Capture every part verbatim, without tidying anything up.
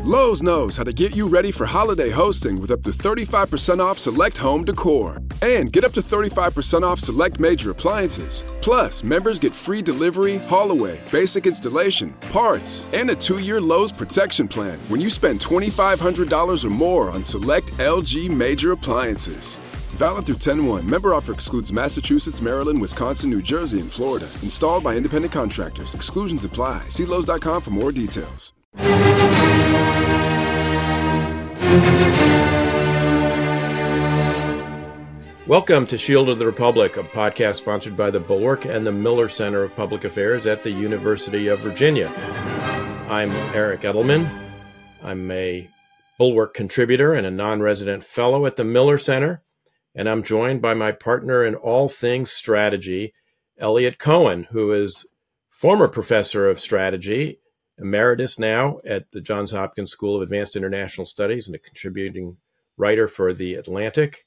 Lowe's knows how to get you ready for holiday hosting with up to thirty-five percent off select home decor. And get up to thirty-five percent off select major appliances. Plus, members get free delivery, haul away, basic installation, parts, and a two-year Lowe's protection plan when you spend twenty-five hundred dollars or more on select L G major appliances. Valid through ten one. Member offer excludes Massachusetts, Maryland, Wisconsin, New Jersey, and Florida. Installed by independent contractors. Exclusions apply. See Lowe's dot com for more details. Welcome to Shield of the Republic, a podcast sponsored by the Bulwark and the Miller Center of Public Affairs at the University of Virginia. I'm Eric Edelman. I'm a Bulwark contributor and a non-resident fellow at the Miller Center, and I'm joined by my partner in all things strategy, Eliot Cohen, who is former professor of strategy, emeritus now at the Johns Hopkins School of Advanced International Studies and a contributing writer for The Atlantic.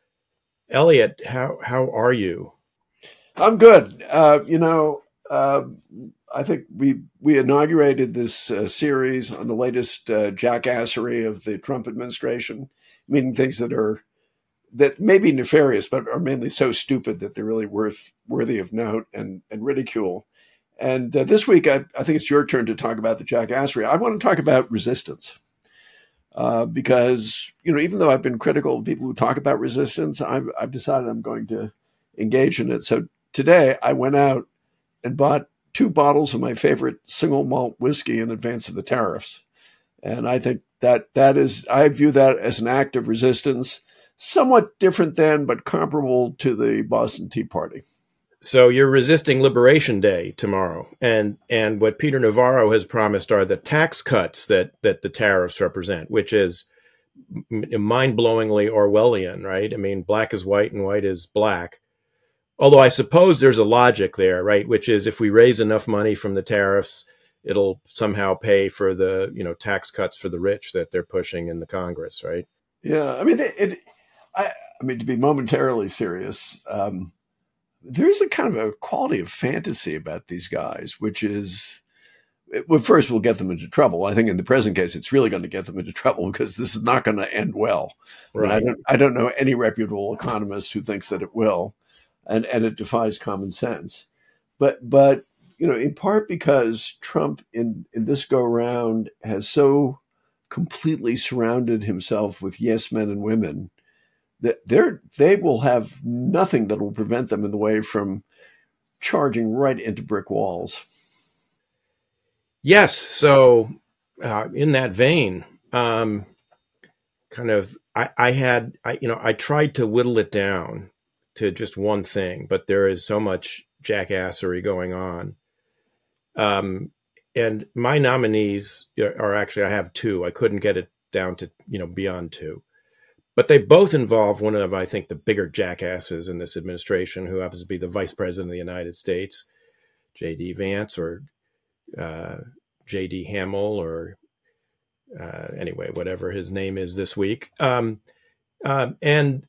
Eliot, how how are you? I'm good. Uh, you know, uh, I think we we inaugurated this uh, series on the latest uh, jackassery of the Trump administration, meaning things that are that may be nefarious, but are mainly so stupid that they're really worth worthy of note and and ridicule. And uh, this week, I, I think it's your turn to talk about the jackassery. I want to talk about resistance. Uh, because, you know, even though I've been critical of people who talk about resistance, I've, I've decided I'm going to engage in it. So today I went out and bought two bottles of my favorite single malt whiskey in advance of the tariffs. And I think that that is, I view that as an act of resistance, somewhat different than, but comparable to the Boston Tea Party. So you're resisting Liberation Day tomorrow, and and what Peter Navarro has promised are the tax cuts that that the tariffs represent, which is mind-blowingly Orwellian, right? I mean, black is white and white is black. Although I suppose there's a logic there, right? Which is if we raise enough money from the tariffs, it'll somehow pay for the, you know, tax cuts for the rich that they're pushing in the Congress, right? Yeah, I mean, it. it I, I mean, to be momentarily serious. Um, There's a kind of a quality of fantasy about these guys, which is, well, first we'll get them into trouble. I think in the present case, it's really going to get them into trouble because this is not going to end well. Right. I, mean, I don't, I don't know any reputable economist who thinks that it will, and, and it defies common sense. But, but you know, in part because Trump in, in this go round has so completely surrounded himself with yes men and women that they're, they will have nothing that will prevent them in the way from charging right into brick walls. Yes. So uh, in that vein, um, kind of, I, I had, I, you know, I tried to whittle it down to just one thing, but there is so much jackassery going on. Um, and my nominees are actually, I have two. I couldn't get it down to, you know, beyond two. But they both involve one of, I think, the bigger jackasses in this administration, who happens to be the Vice President of the United States, J D Vance, or uh, J D Hamill, or uh, anyway, whatever his name is this week. Um, uh, and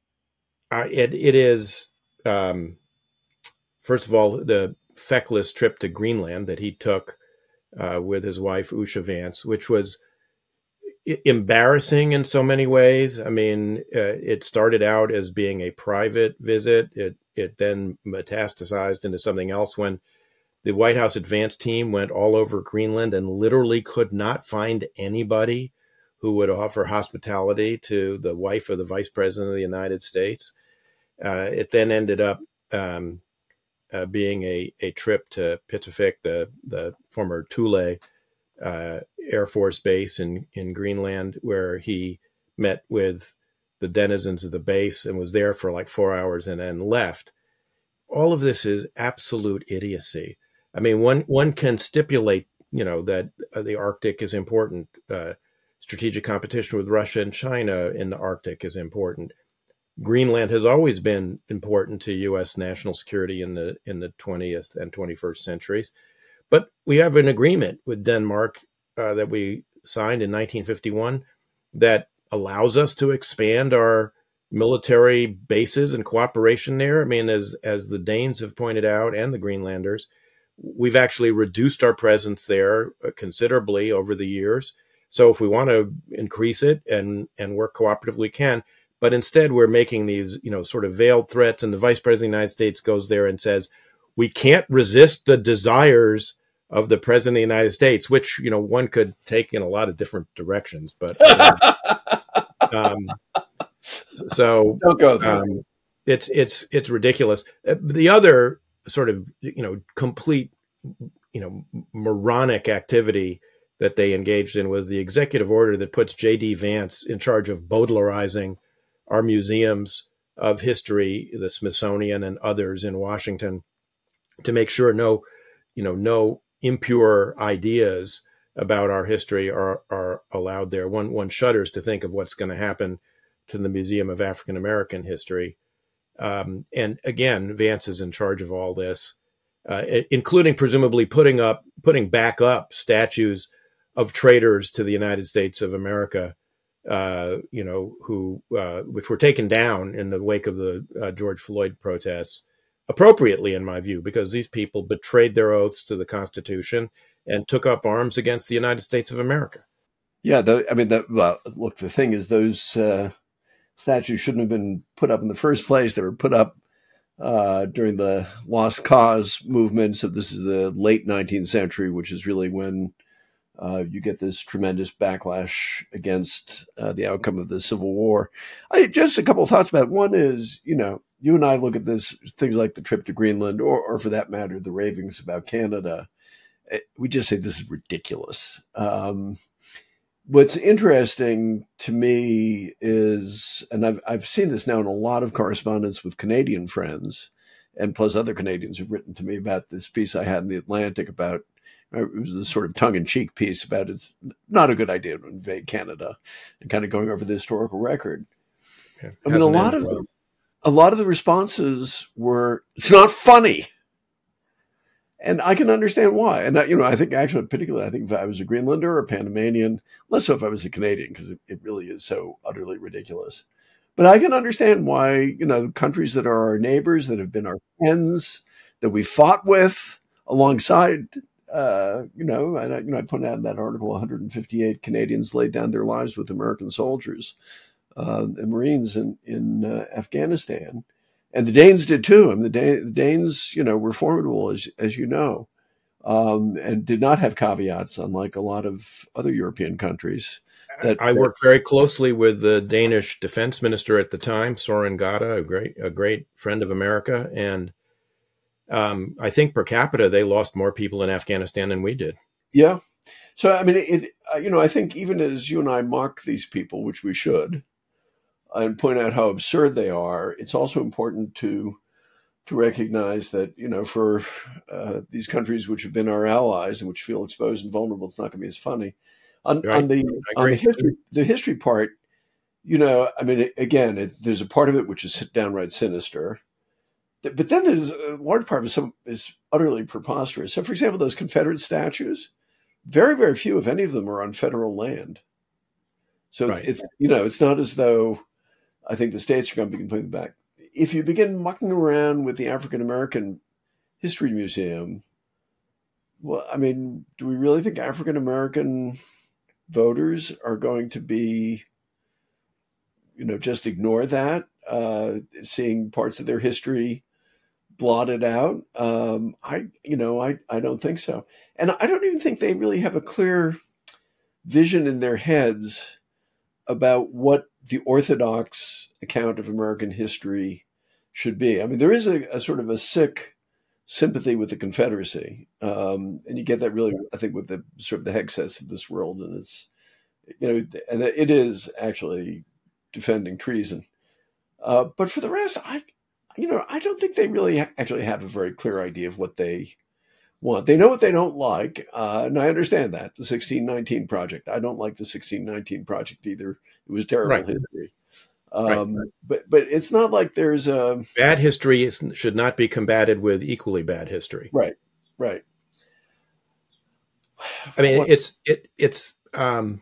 uh, it it is, um, first of all, the feckless trip to Greenland that he took uh, with his wife, Usha Vance, which was embarrassing in so many ways. I mean, uh, it started out as being a private visit. It it then metastasized into something else when the White House advance team went all over Greenland and literally could not find anybody who would offer hospitality to the wife of the Vice President of the United States. Uh, it then ended up um, uh, being a, a trip to Pituffik, the, the former Thule uh, Air Force base in, in Greenland, where he met with the denizens of the base and was there for like four hours and then left. All of this is absolute idiocy. I mean, one, one can stipulate, you know, that uh, the Arctic is important. Uh, strategic competition with Russia and China in the Arctic is important. Greenland has always been important to U S national security in the in the twentieth and twenty-first centuries. But we have an agreement with Denmark uh, that we signed in nineteen fifty-one that allows us to expand our military bases and cooperation there. I mean, as as the Danes have pointed out, and the Greenlanders, we've actually reduced our presence there considerably over the years. So if we want to increase it and and work cooperatively, we can. But instead, we're making these, you know, sort of veiled threats, and the Vice President of the United States goes there and says, "We can't resist the desires of the President of the United States," which, you know, one could take in a lot of different directions. But um, so Don't go there. um, it's it's it's ridiculous. The other sort of, you know, complete, you know, moronic activity that they engaged in was the executive order that puts J D Vance in charge of Baudelarizing our museums of history, the Smithsonian and others in Washington, to make sure no, you know, no impure ideas about our history are are allowed there. One one shudders to think of what's going to happen to the Museum of African American History. Um, and again, Vance is in charge of all this, uh, including presumably putting up, putting back up statues of traitors to the United States of America, uh, you know, who uh, which were taken down in the wake of the uh, George Floyd protests, appropriately in my view, because these people betrayed their oaths to the Constitution and took up arms against the United States of America. Yeah, the, I mean, the, well, look, the thing is, those uh, statues shouldn't have been put up in the first place. They were put up uh, during the Lost Cause movement. So this is the late nineteenth century, which is really when Uh, you get this tremendous backlash against uh, the outcome of the Civil War. I, just a couple of thoughts about it. One is, you know, you and I look at this, things like the trip to Greenland, or, or for that matter, the ravings about Canada. We just say this is ridiculous. Um, what's interesting to me is, and I've, I've seen this now in a lot of correspondence with Canadian friends, and plus other Canadians have written to me about this piece I had in the Atlantic about, it was a sort of tongue-in-cheek piece about it's not a good idea to invade Canada, and kind of going over the historical record. Yeah, I mean, a lot of the, a lot of the responses were, "It's not funny," and I can understand why. And I, you know, I think actually, particularly, I think if I was a Greenlander or a Panamanian, less so if I was a Canadian, because it, it really is so utterly ridiculous. But I can understand why, you know, countries that are our neighbors, that have been our friends, that we fought with alongside. Uh, you know, and I, you know, I pointed out in that article, one hundred fifty-eight Canadians laid down their lives with American soldiers uh, and Marines in in uh, Afghanistan, and the Danes did too. I mean, the, Dan- the Danes, you know, were formidable, as as you know, um, and did not have caveats, unlike a lot of other European countries. That I worked very closely with the Danish defense minister at the time, Soren Gade, a great a great friend of America, and Um, I think per capita, they lost more people in Afghanistan than we did. Yeah. So, I mean, it, you know, I think even as you and I mock these people, which we should, and point out how absurd they are, it's also important to to recognize that, you know, for uh, these countries which have been our allies and which feel exposed and vulnerable, it's not going to be as funny. On, Right. on the on the history the history part, you know, I mean, again, it, there's a part of it which is downright sinister. But then there's a large part of it some is utterly preposterous. So, for example, those Confederate statues, very, very few, if any of them, are on federal land. So right. it's, it's, you know, it's not as though I think the states are going to be completely back. If you begin mucking around with the African American History Museum, well, I mean, do we really think African American voters are going to be, you know, just ignore that, uh, seeing parts of their history blotted out? Um, I, you know, I, I don't think so. And I don't even think they really have a clear vision in their heads about what the orthodox account of American history should be. I mean, there is a, a sort of a sick sympathy with the Confederacy. Um, and you get that really, I think, with the sort of the Hexes of this world. And it's, you know, and it is actually defending treason. Uh, but for the rest, I, you know, I don't think they really ha- actually have a very clear idea of what they want. They know what they don't like. Uh, and I understand that. The sixteen nineteen Project. I don't like the sixteen nineteen Project either. It was terrible Right. history. Um, right. But but it's not like there's a... Bad history is, should not be combated with equally bad history. Right, right. I mean, What? it's, it, it's, um,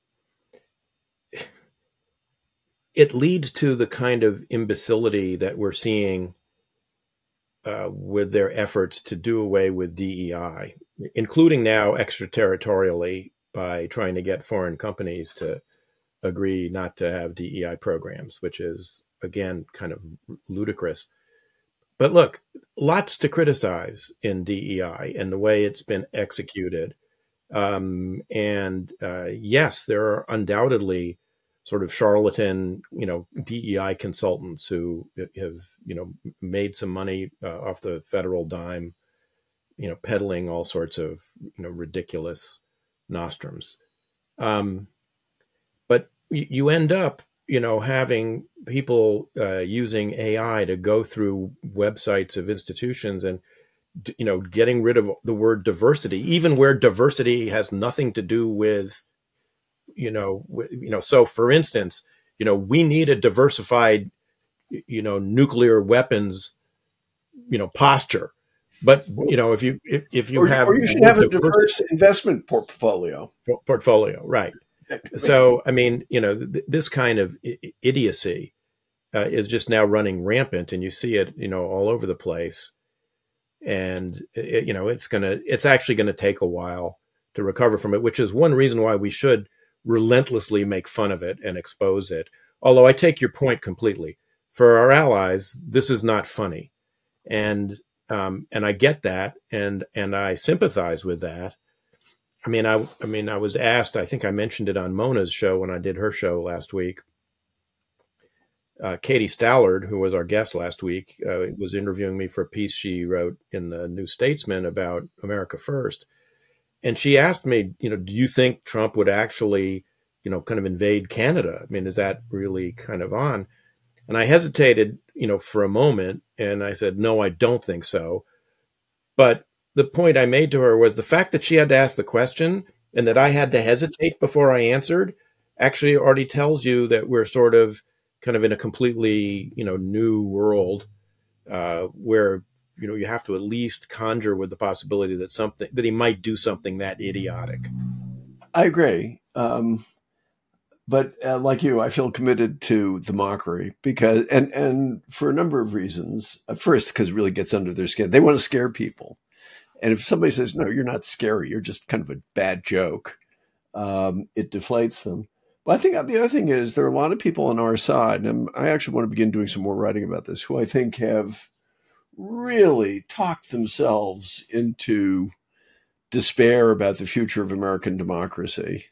it leads to the kind of imbecility that we're seeing uh, with their efforts to do away with D E I, including now extraterritorially by trying to get foreign companies to agree not to have D E I programs, which is, again, kind of ludicrous. But look, lots to criticize in D E I and the way it's been executed. Um, and uh, yes, there are undoubtedly sort of charlatan, you know, D E I consultants who have, you know, made some money uh, off the federal dime, you know, peddling all sorts of, you know, ridiculous nostrums. Um, but you, you end up, you know, having people uh, using A I to go through websites of institutions and, you know, getting rid of the word diversity, even where diversity has nothing to do with, you know, w- you know. So, for instance, you know, we need a diversified, you know, nuclear weapons, you know, posture. But you know, if you if, if you or, have or you should have a diverse investment portfolio. Portfolio, right? So, I mean, you know, th- this kind of I- idiocy uh, is just now running rampant, and you see it, you know, all over the place. And it, you know, it's gonna, it's actually going to take a while to recover from it, which is one reason why we should relentlessly make fun of it and expose it. Although I take your point completely. For our allies, this is not funny, and um, and I get that, and and I sympathize with that. I mean, I, I mean, I was asked, I think I mentioned it on Mona's show when I did her show last week. Uh, Katie Stallard, who was our guest last week, uh, was interviewing me for a piece she wrote in the New Statesman about America First. And she asked me, you know, do you think Trump would actually, you know, kind of invade Canada? I mean, is that really kind of on? And I hesitated, you know, for a moment. And I said, no, I don't think so. But the point I made to her was the fact that she had to ask the question and that I had to hesitate before I answered actually already tells you that we're sort of kind of in a completely, you know, new world uh, where, you know, you have to at least conjure with the possibility that something, that he might do something that idiotic. I agree. Um, but uh, like you, I feel committed to the mockery because, and, and for a number of reasons. At first, because it really gets under their skin. They want to scare people. And if somebody says, no, you're not scary, you're just kind of a bad joke, um, it deflates them. But I think the other thing is there are a lot of people on our side, and I actually want to begin doing some more writing about this, who I think have really talked themselves into despair about the future of American democracy.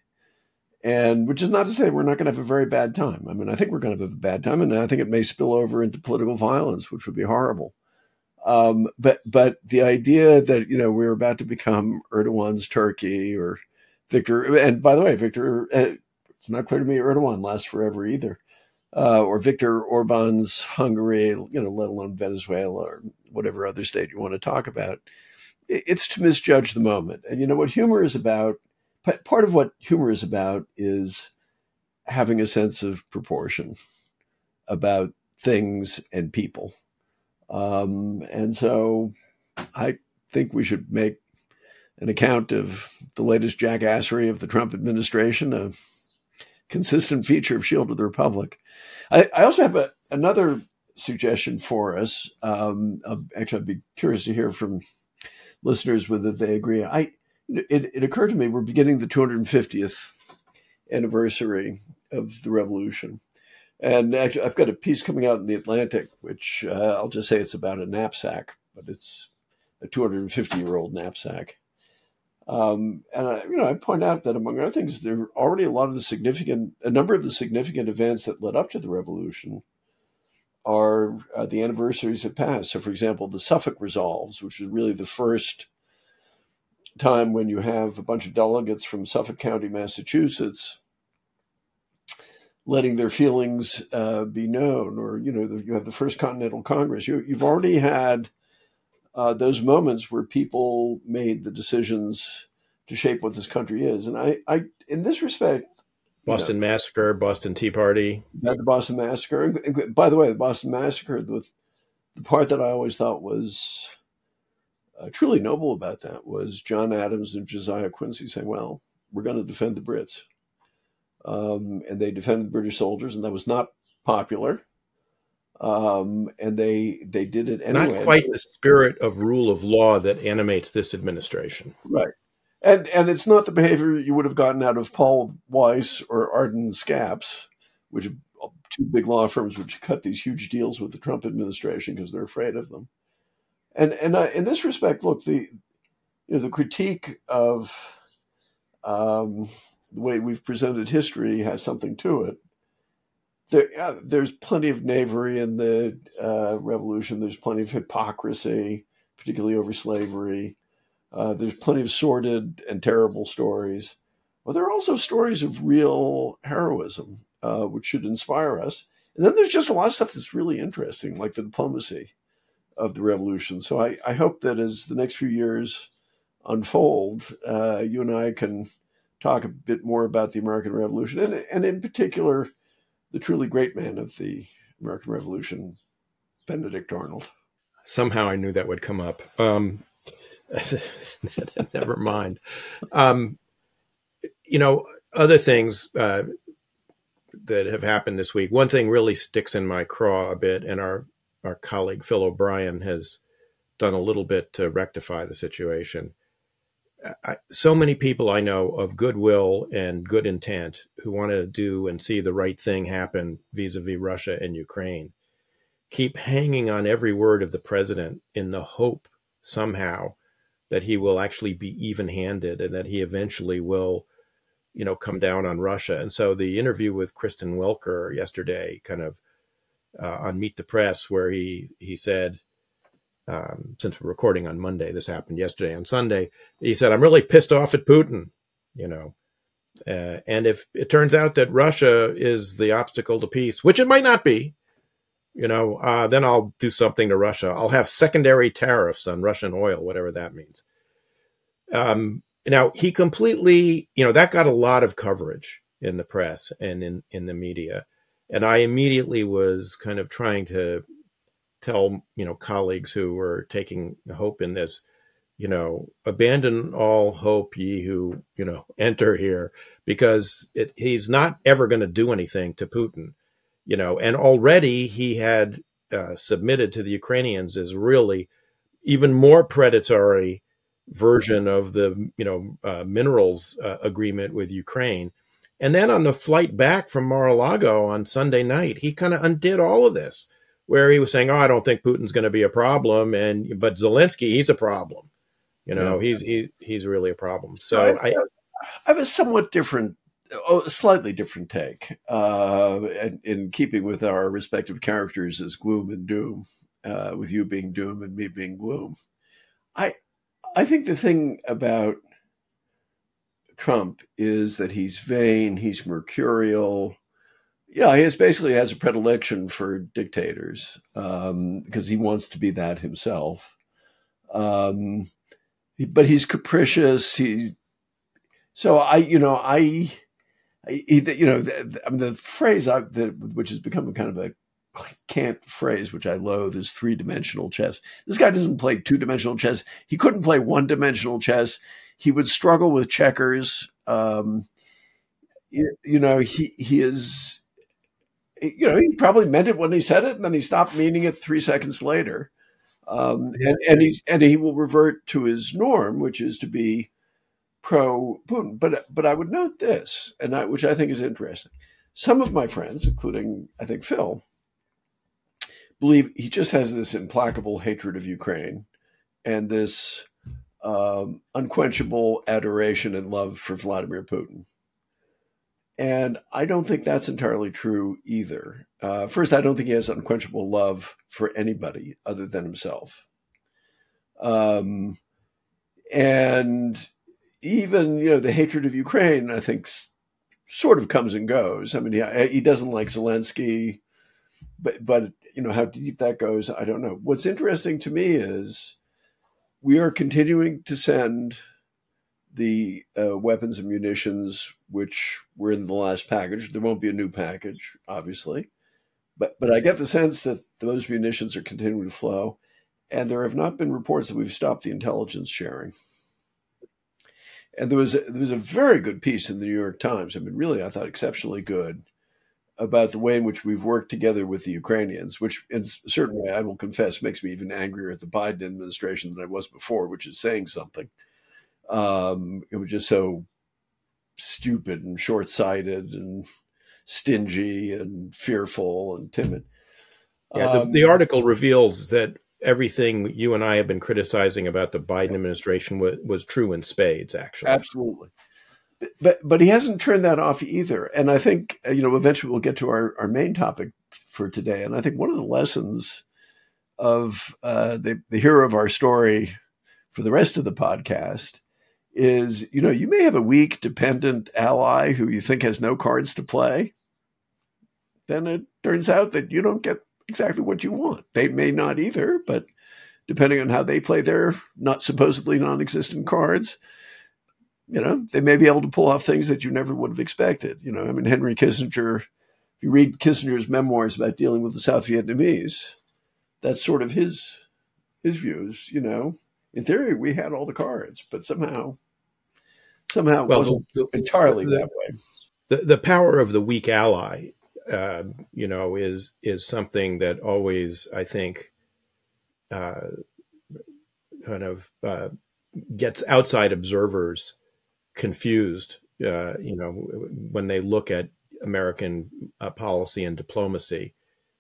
And which is not to say we're not going to have a very bad time. I mean, I think we're going to have a bad time, and I think it may spill over into political violence, which would be horrible. Um, but but the idea that, you know, we're about to become Erdogan's Turkey or Victor, and by the way, Victor, uh, it's not clear to me Erdogan lasts forever either, uh, or Viktor Orban's Hungary, you know, let alone Venezuela or whatever other state you want to talk about. It's to misjudge the moment. And you know what humor is about? Part of what humor is about is having a sense of proportion about things and people. Um, and so I think we should make an account of the latest jackassery of the Trump administration a consistent feature of Shield of the Republic. I, I also have a, another suggestion for us. Um, actually, I'd be curious to hear from listeners whether they agree. I it, it occurred to me we're beginning the two hundred fiftieth anniversary of the revolution. And actually, I've got a piece coming out in The Atlantic, which uh, I'll just say it's about a knapsack, but it's a two hundred fifty-year-old knapsack. Um, and I, you know, I point out that among other things, there are already a lot of the significant, a number of the significant events that led up to the revolution are uh, the anniversaries have passed. So, for example, the Suffolk Resolves, which is really the first time when you have a bunch of delegates from Suffolk County, Massachusetts, letting their feelings uh, be known, or, you know, the, you have the First Continental Congress. You, you've already had uh, those moments where people made the decisions to shape what this country is. And I, I in this respect, Boston you know, Massacre, Boston Tea Party. The Boston Massacre. And by the way, the Boston Massacre, the, the part that I always thought was uh, truly noble about that was John Adams and Josiah Quincy saying, well, we're going to defend the Brits. Um, and they defended British soldiers, and that was not popular. Um, and they they did it anyway. Not quite the spirit of rule of law that animates this administration. Right. And and it's not the behavior you would have gotten out of Paul Weiss or Arden Scaps, which are two big law firms which cut these huge deals with the Trump administration because they're afraid of them. And and I, in this respect, look, the you know the critique of um, the way we've presented history has something to it. There, uh, there's plenty of knavery in the uh, revolution. There's plenty of hypocrisy, particularly over slavery. Uh, there's plenty of sordid and terrible stories. But there are also stories of real heroism, uh, which should inspire us. And then there's just a lot of stuff that's really interesting, like the diplomacy of the revolution. So I, I hope that as the next few years unfold, uh, you and I can talk a bit more about the American Revolution, and, and in particular, the truly great man of the American Revolution, Benedict Arnold. Somehow I knew that would come up. Um, never mind. Um, you know, other things uh, that have happened this week. One thing really sticks in my craw a bit, and our, our colleague Phil O'Brien has done a little bit to rectify the situation. I, so many people I know of goodwill and good intent who want to do and see the right thing happen vis-a-vis Russia and Ukraine keep hanging on every word of the president in the hope somehow that he will actually be even-handed and that he eventually will, you know, come down on Russia. And so the interview with Kristen Welker yesterday, kind of uh, on Meet the Press, where he he said, um, since we're recording on Monday, this happened yesterday on Sunday, he said, I'm really pissed off at Putin, you know. Uh, and if it turns out that Russia is the obstacle to peace, which it might not be, you know, uh, then I'll do something to Russia. I'll have secondary tariffs on Russian oil, whatever that means. Um, now, he completely, you know, that got a lot of coverage in the press and in, in the media. And I immediately was kind of trying to tell, you know, colleagues who were taking hope in this, you know, abandon all hope, ye who, you know, enter here, because it, he's not ever going to do anything to Putin. You know, and already he had uh, submitted to the Ukrainians as really even more predatory version of the, you know, uh, minerals uh, agreement with Ukraine. And then on the flight back from Mar-a-Lago on Sunday night, he kind of undid all of this, where he was saying, oh, I don't think Putin's going to be a problem. And but Zelensky, he's a problem. You know, yeah. he's he, he's really a problem. So I, I, I have a somewhat different Oh, a slightly different take, uh, in, in keeping with our respective characters as gloom and doom, uh, with you being doom and me being gloom. I, I think the thing about Trump is that he's vain, he's mercurial. Yeah, he has basically has a predilection for dictators, um, because he wants to be that himself. Um, but he's capricious. He, so I, you know, I. He, you know, the, I mean, the phrase I, the, which has become a kind of a cant phrase, which I loathe, is three-dimensional chess. This guy doesn't play two-dimensional chess. He couldn't play one-dimensional chess. He would struggle with checkers. Um, you, you know, he he is, you know, he probably meant it when he said it, and then he stopped meaning it three seconds later. Um, and and he and he will revert to his norm, which is to be pro-Putin. But but I would note this, and I, which I think is interesting. Some of my friends, including, I think, Phil, believe he just has this implacable hatred of Ukraine and this um, unquenchable adoration and love for Vladimir Putin. And I don't think that's entirely true either. Uh, first, I don't think he has unquenchable love for anybody other than himself. Um, and even, you know, the hatred of Ukraine, I think, s- sort of comes and goes. I mean, he, he doesn't like Zelensky, but, but, you know, how deep that goes, I don't know. What's interesting to me is we are continuing to send the uh, weapons and munitions, which were in the last package. There won't be a new package, obviously. But, but I get the sense that those munitions are continuing to flow. And there have not been reports that we've stopped the intelligence sharing. And there was a, there was a very good piece in the New York Times. I mean, really, I thought exceptionally good, about the way in which we've worked together with the Ukrainians, which in a certain way, I will confess, makes me even angrier at the Biden administration than I was before, which is saying something. Um, it was just so stupid and short-sighted and stingy and fearful and timid. Yeah, the, Um, the article reveals that everything you and I have been criticizing about the Biden administration was, was true in spades, actually. Absolutely. But but he hasn't turned that off either. And I think, you know, eventually we'll get to our, our main topic for today. And I think one of the lessons of uh, the, the hero of our story for the rest of the podcast is, you know, you may have a weak, dependent ally who you think has no cards to play. Then it turns out that you don't get exactly what you want. They may not either, but depending on how they play their not supposedly non-existent cards, you know, they may be able to pull off things that you never would have expected. You know, I mean, Henry Kissinger, if you read Kissinger's memoirs about dealing with the South Vietnamese, that's sort of his his views. You know, in theory, we had all the cards, but somehow, somehow it well, wasn't the, entirely the, that way. The, the power of the weak ally, uh, you know, is is something that always, I think, uh, kind of uh, gets outside observers confused, uh, you know, when they look at American uh, policy and diplomacy.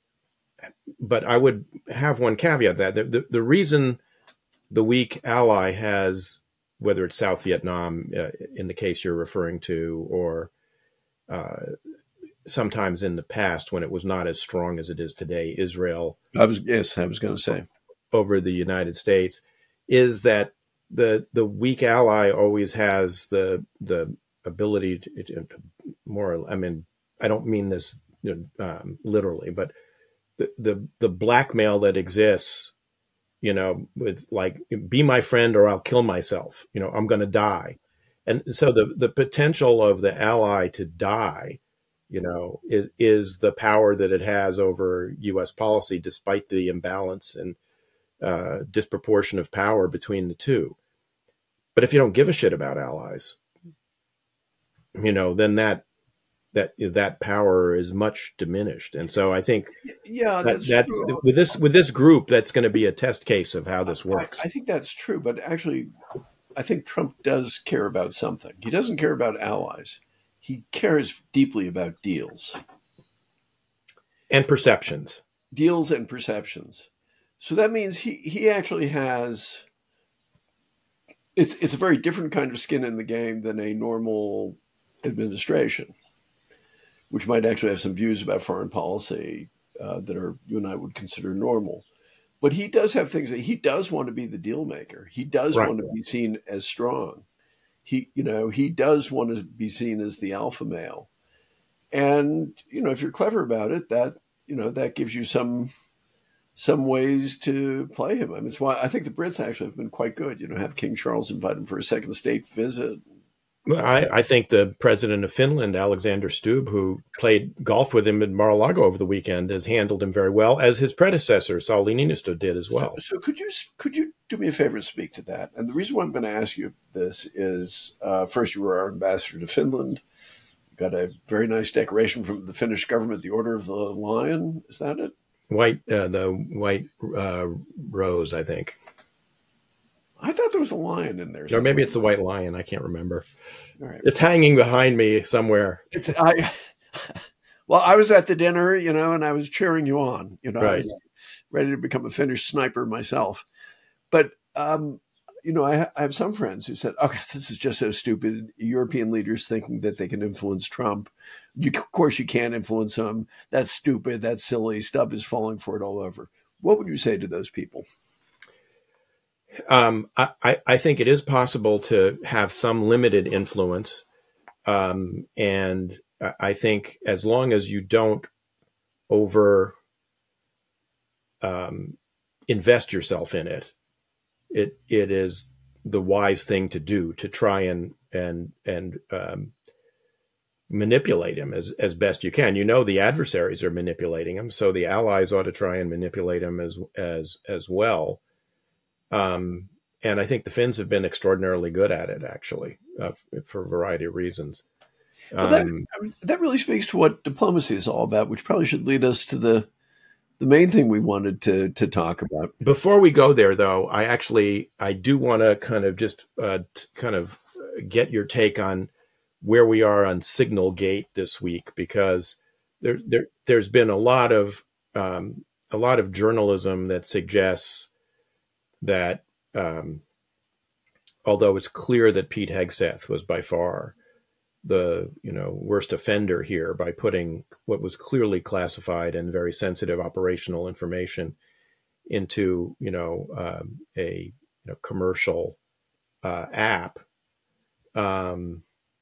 But I would have one caveat that the, the, the reason the weak ally has, whether it's South Vietnam uh, in the case you're referring to, or uh, sometimes in the past when it was not as strong as it is today, Israel. I was yes, I was going to say over the United States, is that the the weak ally always has the the ability to, to more. I mean, I don't mean this you know, um, literally, but the, the the blackmail that exists, you know, with like, be my friend or I'll kill myself. You know, I'm going to die, and so the the potential of the ally to die, you know, is is the power that it has over U S policy, despite the imbalance and uh, disproportion of power between the two. But if you don't give a shit about allies, you know, then that that that power is much diminished. And so I think, yeah, that, that's, that's true. with this with this group, that's going to be a test case of how this works. I, I think that's true, but actually, I think Trump does care about something. He doesn't care about allies. He cares deeply about deals, and perceptions, deals and perceptions. So that means he he actually has. It's it's a very different kind of skin in the game than a normal administration, which might actually have some views about foreign policy uh, that are you and I would consider normal. But he does have things that he does want to be the deal maker. He does right. want to be seen as strong. He you know he does want to be seen as the alpha male. And you know if you're clever about it, that you know that gives you some. some ways to play him. I mean, it's why I think the Brits actually have been quite good. You know, have King Charles invite him for a second state visit. Well, I, I think the president of Finland, Alexander Stubb, who played golf with him in Mar-a-Lago over the weekend, has handled him very well, as his predecessor, Sauli Niinistö, did as well. So, so could you could you do me a favor and speak to that? And the reason why I'm going to ask you this is, uh, first, you were our ambassador to Finland. You got a very nice decoration from the Finnish government, the Order of the Lion. Is that it? White, uh, the white uh, rose, I think. I thought there was a lion in there. Or maybe it's the white lion. I can't remember. All right. It's hanging behind me somewhere. It's I. Well, I was at the dinner, you know, and I was cheering you on. You know, right. I was ready to become a Finnish sniper myself. But um, you know, I, I have some friends who said, "Okay, this is just so stupid." European leaders thinking that they can influence Trump. You, of course, you can't influence him. That's stupid. That's silly. Stubb is falling for it all over. What would you say to those people? Um, I, I think it is possible to have some limited influence. Um, and I think as long as you don't over um, invest yourself in it, it it is the wise thing to do to try and and and um, manipulate him as, as best you can. You know, the adversaries are manipulating him, so the allies ought to try and manipulate him as as as well. Um, and I think the Finns have been extraordinarily good at it, actually, uh, for a variety of reasons. Well, that, Um, that really speaks to what diplomacy is all about, which probably should lead us to the the main thing we wanted to to talk about. Before we go there, though, I actually I do want to kind of just uh, t- kind of get your take on where we are on Signalgate this week, because there, there there's been a lot of um, a lot of journalism that suggests that um, although it's clear that Pete Hegseth was by far the you know worst offender here by putting what was clearly classified and very sensitive operational information into you know um, a you know, commercial uh, app. Um,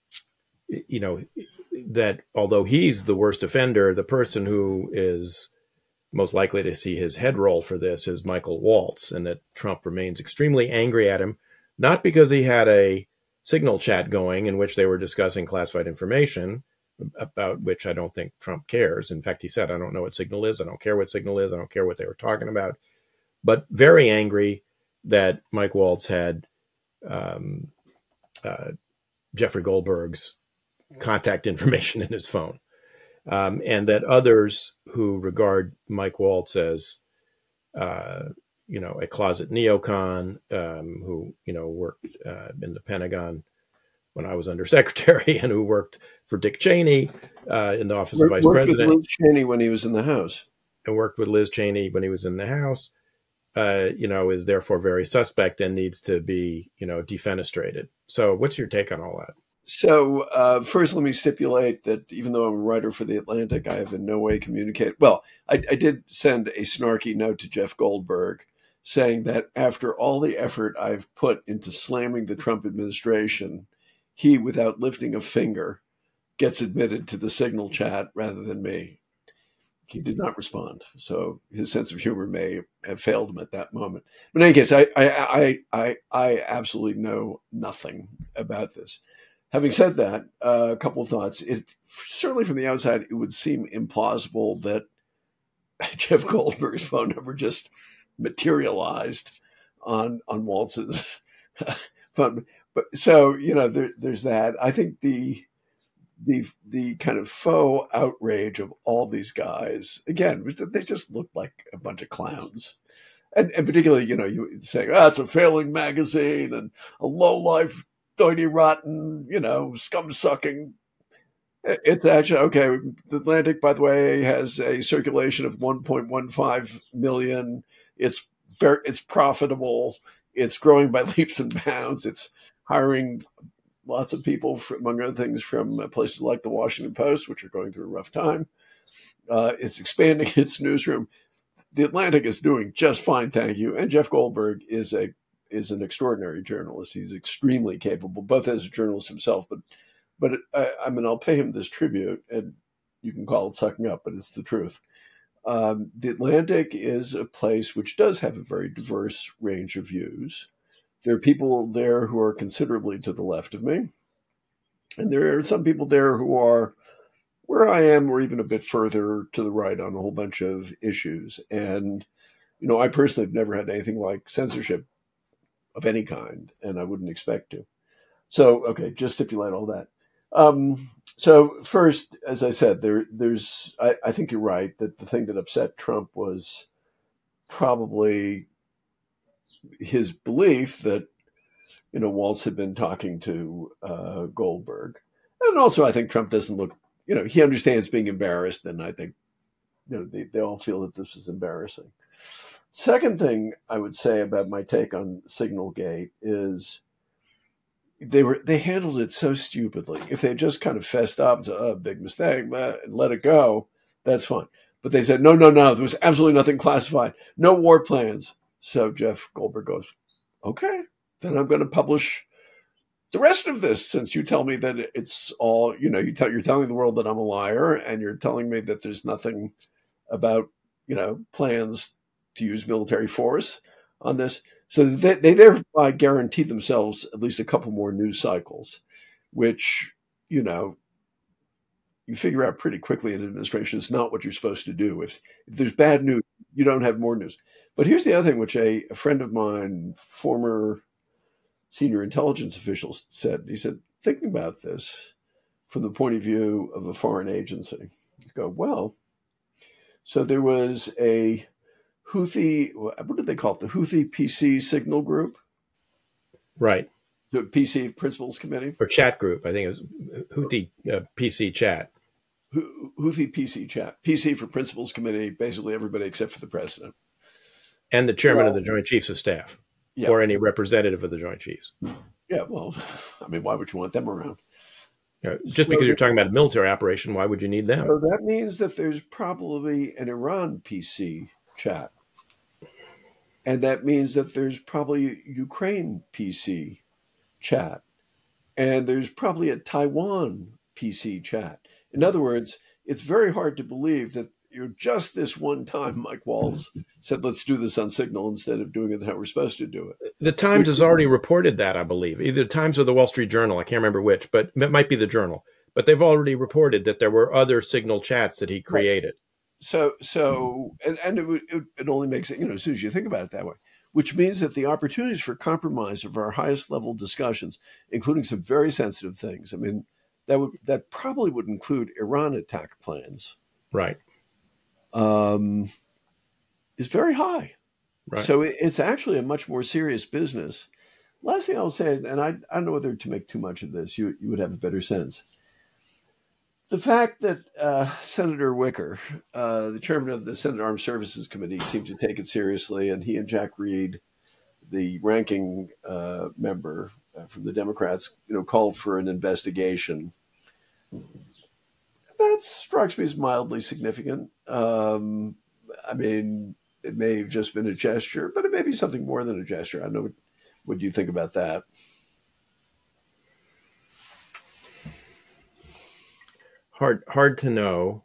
you know that although he's the worst offender, the person who is most likely to see his head roll for this is Michael Waltz, and that Trump remains extremely angry at him, not because he had a Signal chat going in which they were discussing classified information about which I don't think Trump cares. In fact, he said, I don't know what Signal is. I don't care what Signal is. I don't care what they were talking about. But very angry that Mike Waltz had um, uh, Jeffrey Goldberg's contact information in his phone. Um, and that others who regard Mike Waltz as, uh, you know, a closet neocon, um, who, you know, worked uh, in the Pentagon when I was undersecretary and who worked for Dick Cheney uh, in the office Work, of vice worked president. with Liz Cheney when he was in the House. And worked with Liz Cheney when he was in the House, uh, you know, is therefore very suspect and needs to be, you know, defenestrated. So what's your take on all that? So uh, first, let me stipulate that even though I'm a writer for The Atlantic, I have in no way communicated. Well, I, I did send a snarky note to Jeff Goldberg saying that after all the effort I've put into slamming the Trump administration, he, without lifting a finger, gets admitted to the Signal chat rather than me. He did not respond. So his sense of humor may have failed him at that moment. But in any case, I, I, I, I, I absolutely know nothing about this. Having said that, uh, a couple of thoughts. It certainly from the outside, it would seem implausible that Jeff Goldberg's phone number just materialized on on Waltz's phone. But so you know, there, there's that. I think the the the kind of faux outrage of all these guys again, they just look like a bunch of clowns. And, and particularly, you know, you say, ah, oh, it's a failing magazine and a low life. Dirty, rotten, you know, scum sucking. It's actually okay. The Atlantic, by the way, has a circulation of one point one five million. It's very, it's profitable. It's growing by leaps and bounds. It's hiring lots of people, for, among other things, from places like the Washington Post, which are going through a rough time. Uh, it's expanding its newsroom. The Atlantic is doing just fine, thank you. And Jeff Goldberg is a is an extraordinary journalist. He's extremely capable, both as a journalist himself, but, but I, I mean, I'll pay him this tribute, and you can call it sucking up, but it's the truth. Um, the Atlantic is a place which does have a very diverse range of views. There are people there who are considerably to the left of me, and there are some people there who are where I am, or even a bit further to the right on a whole bunch of issues. And, you know, I personally have never had anything like censorship of any kind, and I wouldn't expect to. So, okay, just stipulate all that. Um, so first, as I said, there, there's, I, I think you're right that the thing that upset Trump was probably his belief that, you know, Waltz had been talking to uh, Goldberg. And also, I think Trump doesn't look, you know, he understands being embarrassed, and I think, you know, they, they all feel that this is embarrassing. Second thing I would say about my take on Signalgate is they were they handled it so stupidly. If they just kind of fessed up to a oh, big mistake and let it go, that's fine. But they said, no, no, no, there was absolutely nothing classified. No war plans. So Jeff Goldberg goes, okay, then I'm going to publish the rest of this, since you tell me that it's all, you know, you tell, you're telling the world that I'm a liar, and you're telling me that there's nothing about, you know, plans to use military force on this. So they, they thereby guarantee themselves at least a couple more news cycles, which, you know, you figure out pretty quickly in administration is not what you're supposed to do. If, if there's bad news, you don't have more news. But here's the other thing, which a, a friend of mine, former senior intelligence official, said. He said, thinking about this from the point of view of a foreign agency, you go, well, So there was a Houthi, what did they call it? The Houthi P C Signal Group? Right. The P C Principals Committee? Or chat group. I think it was Houthi uh, P C chat. Houthi P C chat. P C for Principals Committee, basically everybody except for the president. And the chairman well, of the Joint Chiefs of Staff. Yeah. Or any representative of the Joint Chiefs. Yeah, well, I mean, why would you want them around? Yeah, just so because you're talking about a military operation, why would you need them? So that means that there's probably an Iran P C chat. And that means that there's probably Ukraine P C chat. And there's probably a Taiwan P C chat. In other words, it's very hard to believe that you're just this one time Mike Waltz said, let's do this on Signal instead of doing it how we're supposed to do it. The Times has already reported that, I believe. Either the Times or the Wall Street Journal. I can't remember which, but it might be the Journal. But they've already reported that there were other Signal chats that he created. Right. So, so, and, and it, it, it only makes it, you know, as soon as you think about it that way, which means that the opportunities for compromise of our highest level discussions, including some very sensitive things, I mean, that would, that probably would include Iran attack plans. Right. Um, is very high. Right. So it, it's actually a much more serious business. Last thing I'll say, and I, I don't know whether to make too much of this, you, you would have a better sense. The fact that uh, Senator Wicker, uh, the chairman of the Senate Armed Services Committee, seemed to take it seriously, and he and Jack Reed, the ranking uh, member uh, from the Democrats, you know, called for an investigation. That strikes me as mildly significant. Um, I mean, it may have just been a gesture, but it may be something more than a gesture. I don't know. What, what do you think about that? Hard, hard to know.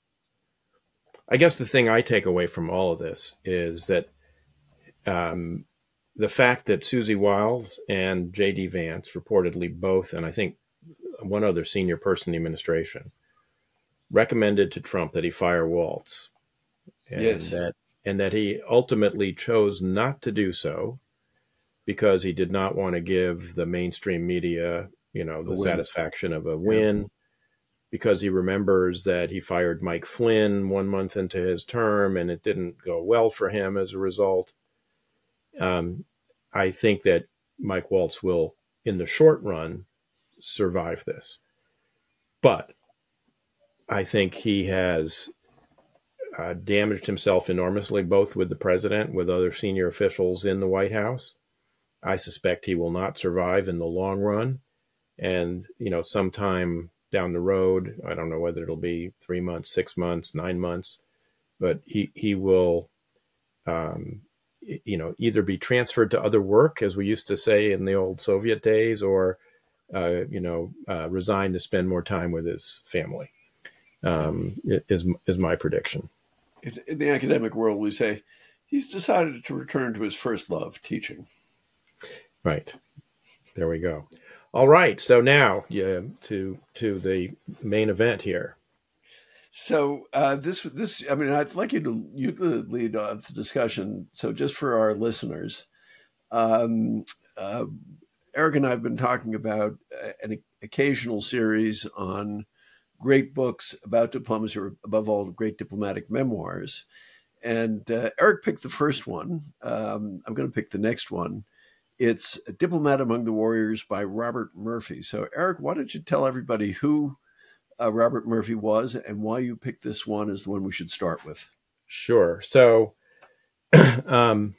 I guess the thing I take away from all of this is that um, the fact that Susie Wiles and J D Vance reportedly both, and I think one other senior person in the administration, recommended to Trump that he fire Waltz, and yes. that and that he ultimately chose not to do so because he did not want to give the mainstream media, you know, the satisfaction of a win. Yeah. Because he remembers that he fired Mike Flynn one month into his term and it didn't go well for him as a result. Um, I think that Mike Waltz will, in the short run, survive this. But I think he has uh, damaged himself enormously, both with the president, with other senior officials in the White House. I suspect he will not survive in the long run. And, you know, sometime down the road, I don't know whether it'll be three months, six months, nine months, but he, he will, um, you know, either be transferred to other work, as we used to say in the old Soviet days, or, uh, you know, uh, resign to spend more time with his family, um, is, is my prediction. In the academic world, we say he's decided to return to his first love, teaching. Right. There we go. All right. So now yeah, to to the main event here. So uh, this this I mean, I'd like you to you to lead off the discussion. So just for our listeners, um, uh, Eric and I have been talking about an occasional series on great books about diplomacy, or above all, great diplomatic memoirs. And uh, Eric picked the first one. Um, I'm going to pick the next one. It's A Diplomat Among the Warriors by Robert Murphy. So, Eric, why don't you tell everybody who uh, Robert Murphy was and why you picked this one as the one we should start with? Sure. So, um,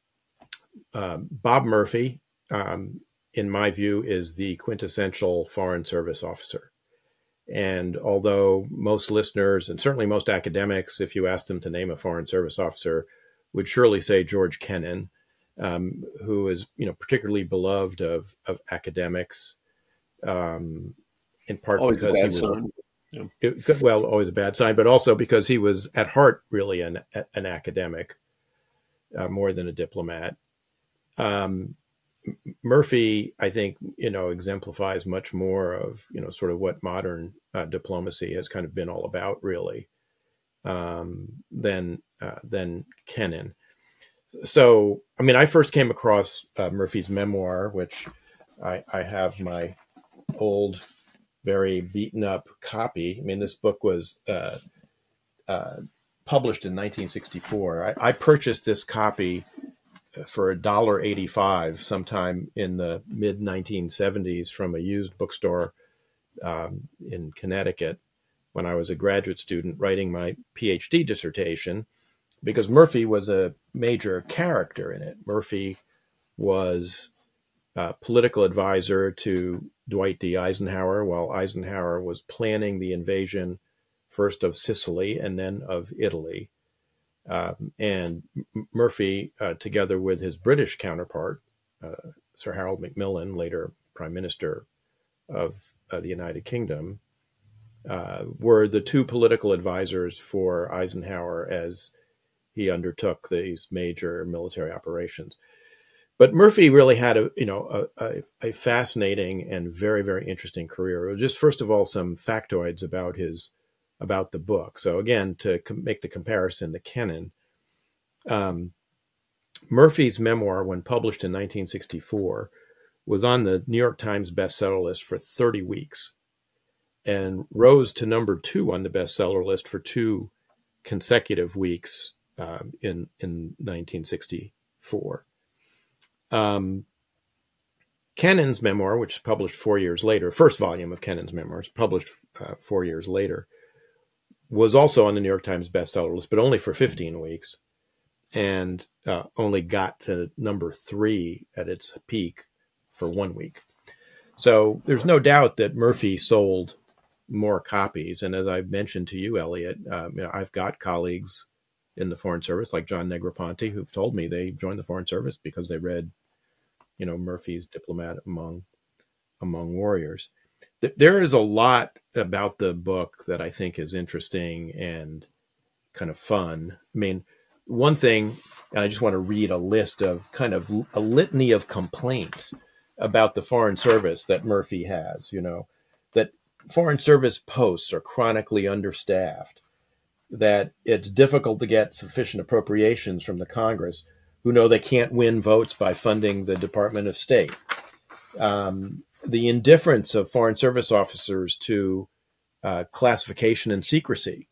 uh, Bob Murphy, um, in my view, is the quintessential Foreign Service officer. And although most listeners, and certainly most academics, if you asked them to name a Foreign Service officer, would surely say George Kennan, Um, who is, you know, particularly beloved of of academics, um, in part always because he was, yeah. it, well, always a bad sign, but also because he was at heart really an an academic, uh, more than a diplomat. Um, Murphy, I think, you know, exemplifies much more of, you know, sort of what modern uh, diplomacy has kind of been all about, really, um, than uh, than Kennan. So, I mean, I first came across uh, Murphy's memoir, which I, I have my old, very beaten up copy. I mean, this book was uh, uh, published in nineteen sixty-four. I, I purchased this copy for one dollar eighty-five sometime in the mid nineteen seventies from a used bookstore um, in Connecticut when I was a graduate student writing my PhD dissertation, because Murphy was a major character in it. Murphy was a political advisor to Dwight D. Eisenhower while Eisenhower was planning the invasion first of Sicily and then of Italy. Um, and M- Murphy, uh, together with his British counterpart, uh, Sir Harold Macmillan, later Prime Minister of uh, the United Kingdom, uh, were the two political advisors for Eisenhower as he undertook these major military operations. But Murphy really had a, you know, a, a, a fascinating and very, very interesting career. Just first of all, some factoids about his, about the book. So again, to com- make the comparison to Kennan, um, Murphy's memoir, when published in nineteen sixty-four, was on the New York Times bestseller list for thirty weeks and rose to number two on the bestseller list for two consecutive weeks um, in, in nineteen sixty-four. Um, Kennan's memoir, which is published four years later, first volume of Kennan's memoirs, published uh, four years later, was also on the New York Times bestseller list, but only for fifteen weeks, and uh, only got to number three at its peak for one week. So there's no doubt that Murphy sold more copies. And as I mentioned to you, Elliot, um, you know, I've got colleagues in the Foreign Service, like John Negroponte, who've told me they joined the Foreign Service because they read, you know, Murphy's Diplomat Among Among Warriors. Th- there is a lot about the book that I think is interesting and kind of fun. I mean, one thing, and I just want to read a list of kind of a litany of complaints about the Foreign Service that Murphy has, you know, that Foreign Service posts are chronically understaffed, that it's difficult to get sufficient appropriations from the Congress, who know they can't win votes by funding the Department of State. Um, the indifference of Foreign Service officers to uh, classification and secrecy,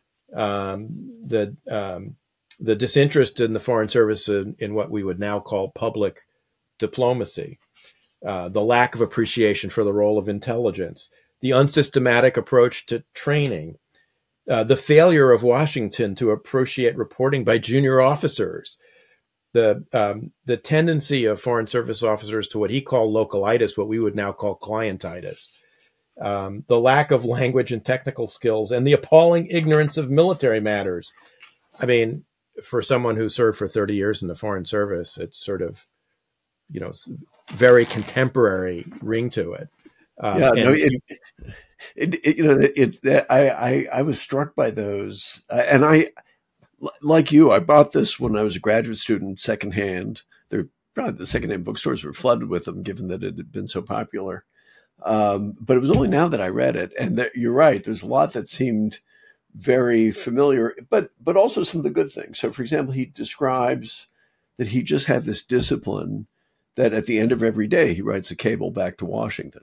um, the um, the disinterest in the Foreign Service in, in what we would now call public diplomacy, uh, the lack of appreciation for the role of intelligence, the unsystematic approach to training, uh, the failure of Washington to appreciate reporting by junior officers, the um, the tendency of Foreign Service officers to what he called localitis, what we would now call clientitis, um, the lack of language and technical skills, and the appalling ignorance of military matters. I mean, for someone who served for thirty years in the Foreign Service, it's sort of, you know, very contemporary ring to it. Um, yeah, and, no, it, it, it, you know, it's it, I, I, I was struck by those, uh, and I, like you, I bought this when I was a graduate student secondhand. They're probably the secondhand bookstores were flooded with them, given that it had been so popular. Um, but it was only now that I read it, and that, you're right. There's a lot that seemed very familiar, but but also some of the good things. So, for example, he describes that he just had this discipline that at the end of every day he writes a cable back to Washington.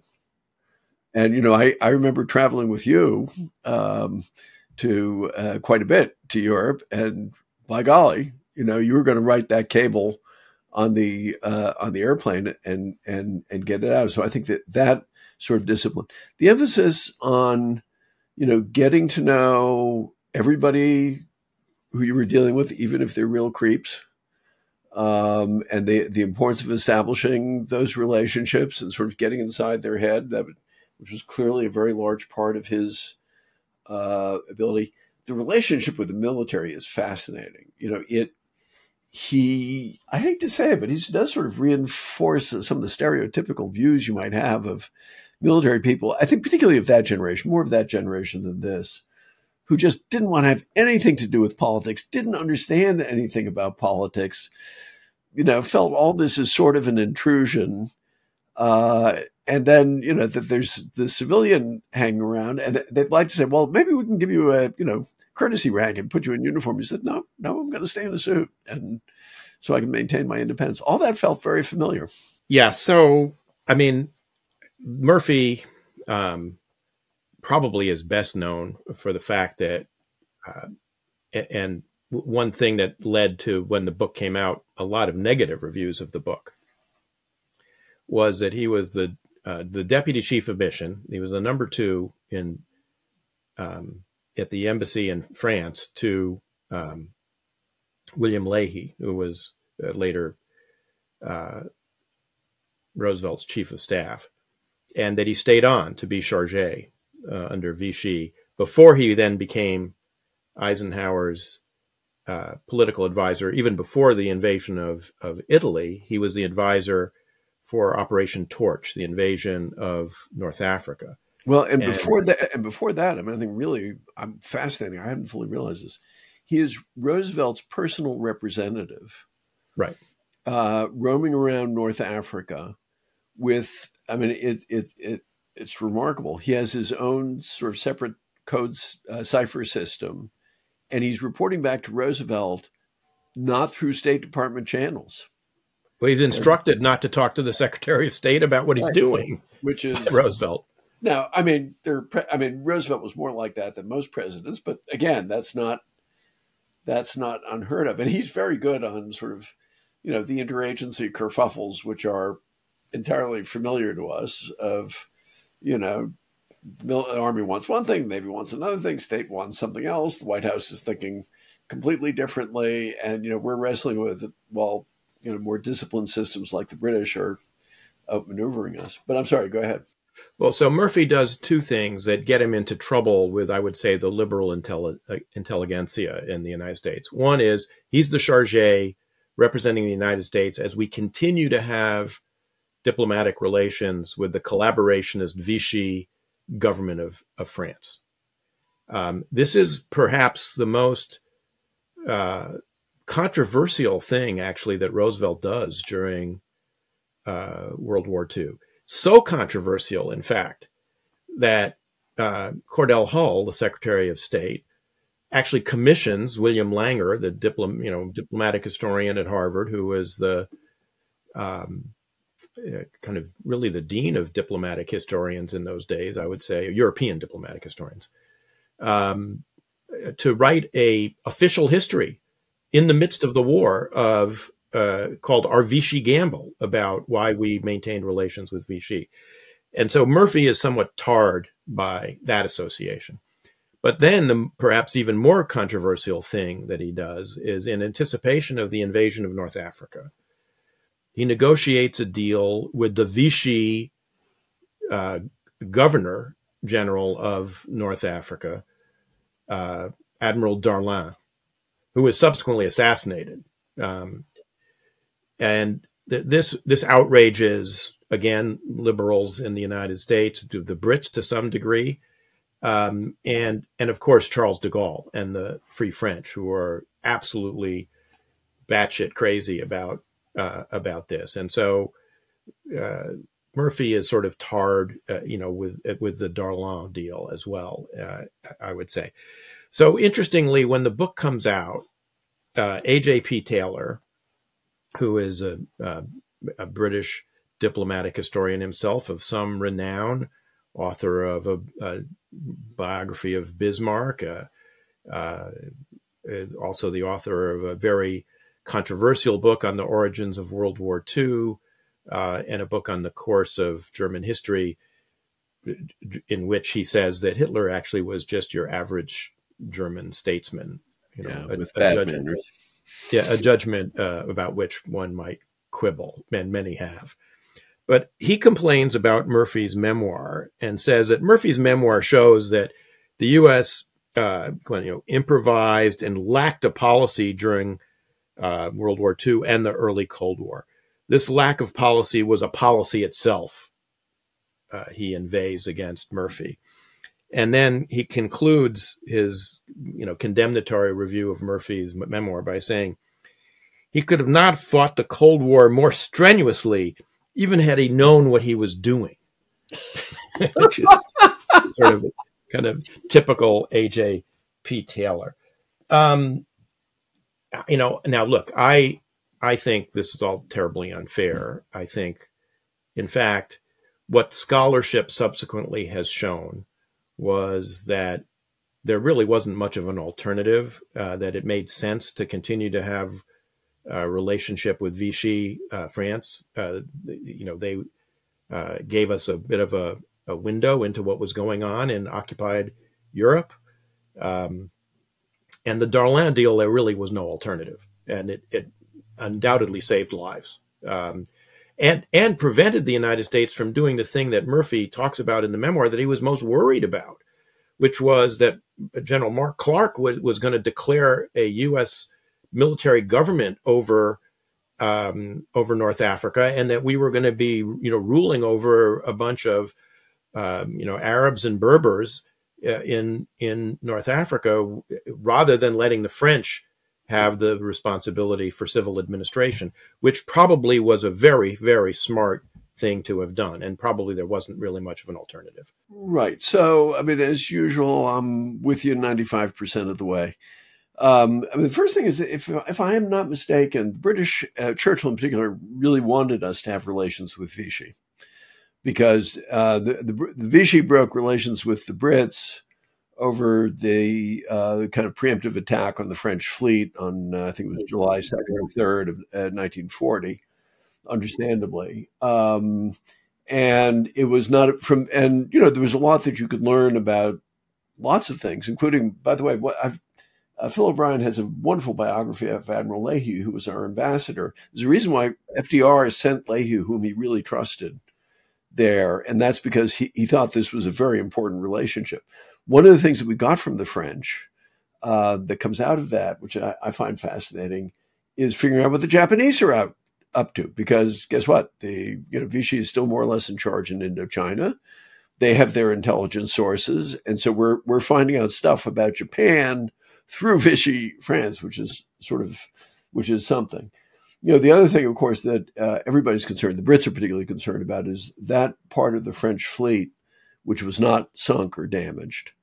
And, you know, I, I remember traveling with you um, to uh, quite a bit to Europe, and by golly, you know, you were going to write that cable on the uh, on the airplane and and and get it out. So I think that that sort of discipline, the emphasis on, you know, getting to know everybody who you were dealing with, even if they're real creeps, um, and the the importance of establishing those relationships and sort of getting inside their head, that would, which was clearly a very large part of his uh, ability. The relationship with the military is fascinating. You know, it, he, I hate to say it, but he does sort of reinforce some of the stereotypical views you might have of military people. I think particularly of that generation, more of that generation than this, who just didn't want to have anything to do with politics, didn't understand anything about politics, you know, felt all this is sort of an intrusion. Uh, and then, you know, that there's the civilian hanging around, and they'd like to say, well, maybe we can give you a, you know, courtesy rank and put you in uniform. He said, no, no, I'm going to stay in a suit, and so I can maintain my independence. All that felt very familiar. Yeah. So, I mean, Murphy um, probably is best known for the fact that uh, and one thing that led to, when the book came out, a lot of negative reviews of the book was that he was the uh, the deputy chief of mission. He was the number two in um, at the embassy in France to um, William Leahy, who was uh, later uh, Roosevelt's chief of staff, and that he stayed on to be chargé uh, under Vichy before he then became Eisenhower's uh, political advisor. Even before the invasion of, of Italy, he was the advisor for Operation Torch, the invasion of North Africa. Well, and, and before that, and before that, I mean, I think really, I'm fascinating. I hadn't fully realized this. He is Roosevelt's personal representative, right? Uh, roaming around North Africa with, I mean, it it it it's remarkable. He has his own sort of separate codes uh, cipher system, and he's reporting back to Roosevelt, not through State Department channels. Well, he's instructed and, not to talk to the Secretary of State about what he's right, doing, which is Roosevelt. Now, I mean, there. I mean, Roosevelt was more like that than most presidents, but again, that's not that's not unheard of, and he's very good on sort of, you know, the interagency kerfuffles, which are entirely familiar to us. Of, you know, the Army wants one thing, Navy wants another thing, State wants something else. The White House is thinking completely differently, and you know, we're wrestling with it while, you know, more disciplined systems like the British are outmaneuvering us. But I'm sorry, go ahead. Well, so Murphy does two things that get him into trouble with, I would say, the liberal intelli- intelligentsia in the United States. One is he's the chargé representing the United States as we continue to have diplomatic relations with the collaborationist Vichy government of, of France. Um, this is perhaps the most uh, controversial thing, actually, that Roosevelt does during uh, World War Two. So controversial, in fact, that uh, Cordell Hull, the Secretary of State, actually commissions William Langer, the diplom- you know, diplomatic historian at Harvard, who was the um, kind of really the dean of diplomatic historians in those days, I would say, European diplomatic historians, um, to write a official history in the midst of the war of uh, called Our Vichy Gamble, about why we maintained relations with Vichy. And so Murphy is somewhat tarred by that association. But then the perhaps even more controversial thing that he does is, in anticipation of the invasion of North Africa, he negotiates a deal with the Vichy uh, governor general of North Africa, uh, Admiral Darlan, who was subsequently assassinated. Um, and th- this this outrages, again, liberals in the United States, to the Brits to some degree, um, and and of course Charles de Gaulle and the Free French, who are absolutely batshit crazy about uh, about this. And so uh, Murphy is sort of tarred, uh, you know, with with the Darlan deal as well, uh, I would say. So interestingly, when the book comes out, uh, A J P Taylor, who is a, a, a British diplomatic historian himself of some renown, author of a, a biography of Bismarck, uh, uh, also the author of a very controversial book on the origins of World War Two, uh, and a book on the course of German history, in which he says that Hitler actually was just your average German statesman, you know, yeah, a, with a bad judgment, manners. yeah, a judgment uh, about which one might quibble, and many have. But he complains about Murphy's memoir and says that Murphy's memoir shows that the U S uh, you know, improvised and lacked a policy during uh, World War Two and the early Cold War. This lack of policy was a policy itself, uh, he inveighs against Murphy. And then he concludes his, you know, condemnatory review of Murphy's memoir by saying, he could have not fought the Cold War more strenuously, even had he known what he was doing, which is sort of kind of typical A J P Taylor. Um, you know, now look, I I think this is all terribly unfair. I think, in fact, what scholarship subsequently has shown was that there really wasn't much of an alternative, uh, that it made sense to continue to have a relationship with Vichy uh, France. Uh, you know, they uh, gave us a bit of a, a window into what was going on in occupied Europe. Um, and the Darlan deal, there really was no alternative. And it, it undoubtedly saved lives. Um, and and prevented the United States from doing the thing that Murphy talks about in the memoir that he was most worried about, which was that General Mark Clark was, was going to declare a U S military government over um, over North Africa, and that we were going to be, you know, ruling over a bunch of um, you know Arabs and Berbers uh, in in North Africa, rather than letting the French have the responsibility for civil administration, which probably was a very, very smart thing to have done. And probably there wasn't really much of an alternative. Right. So, I mean, as usual, I'm with you ninety-five percent of the way. Um, I mean, the first thing is, if if I am not mistaken, British, uh, Churchill in particular, really wanted us to have relations with Vichy, because uh, the, the, the Vichy broke relations with the Brits over the uh, kind of preemptive attack on the French fleet on, uh, I think it was July second or third of uh, nineteen forty, understandably. Um, and it was not from, and, you know, there was a lot that you could learn about lots of things, including, by the way, what I've, uh, Phil O'Brien has a wonderful biography of Admiral Leahy, who was our ambassador. There's a reason why F D R sent Leahy, whom he really trusted, there. And that's because he, he thought this was a very important relationship. One of the things that we got from the French uh, that comes out of that, which I, I find fascinating, is figuring out what the Japanese are out up to. Because guess what? The you know Vichy is still more or less in charge in Indochina. They have their intelligence sources, and so we're we're finding out stuff about Japan through Vichy France, which is sort of which is something. You know, the other thing, of course, that uh, everybody's concerned, the Brits are particularly concerned about, is that part of the French fleet which was not sunk or damaged,